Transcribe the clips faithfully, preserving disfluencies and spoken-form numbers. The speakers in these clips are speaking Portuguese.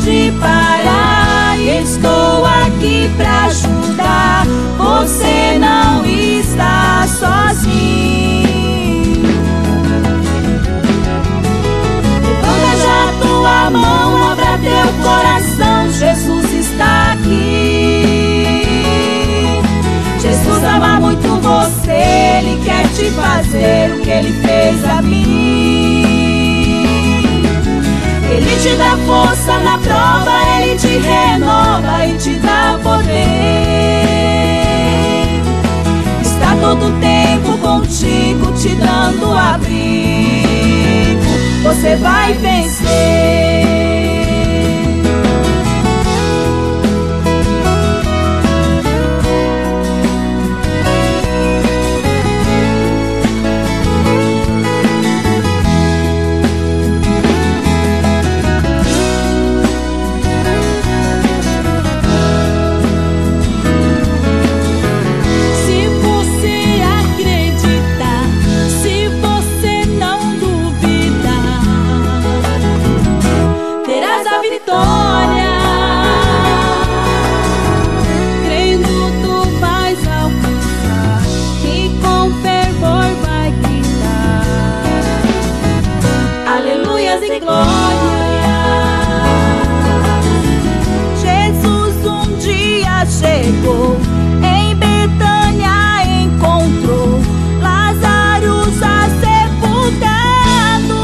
pode parar. Estou aqui pra ajudar. Você não está sozinho. Levanta já tua mão, abra teu coração. Jesus está aqui. Jesus ama muito você. Ele quer te fazer o que Ele fez a mim. Ele te dá força na prova, Ele te renova e te dá poder. Está todo tempo contigo, te dando abrigo. Você vai vencer. Jesus um dia chegou em Betânia, encontrou Lázaro já sepultado.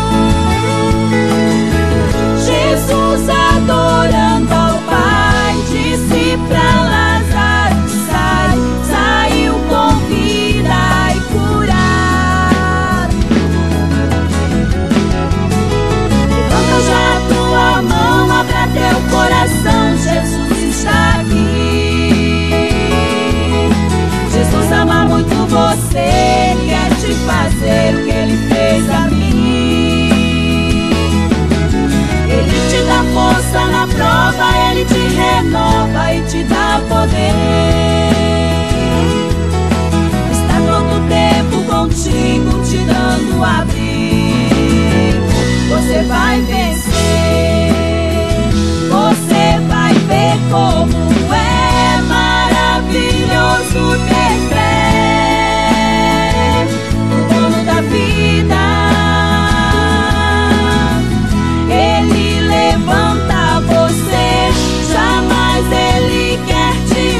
Jesus adorando ao Pai disse pra Lázaro: sai, saiu com vida e curado. Levanta já tua mão, abra teu coração. Jesus está aqui. Jesus ama muito você. Quer te fazer o que Ele fez a mim. Ele te dá força na prova, Ele te renova e te dá poder. Está todo tempo contigo, te dando abrigo. Você vai vencer. Você vai ver como é maravilhoso ter fé no dono da vida. Ele levanta você, jamais Ele quer te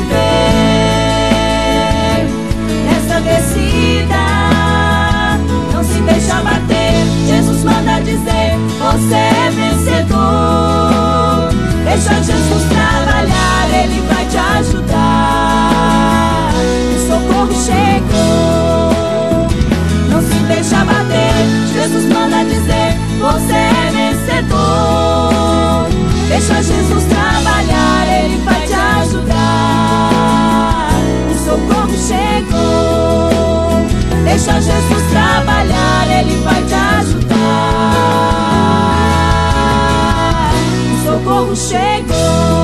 ver nessa descida. Não se deixa bater. Jesus manda dizer: você é vencedor. Deixa Jesus trabalhar, Ele vai te ajudar. O socorro chegou. Não se deixa bater. Jesus manda dizer: você é vencedor. Deixa Jesus trabalhar, Ele vai te ajudar. O socorro chegou. Deixa Jesus trabalhar, Ele vai te ajudar. O socorro chegou.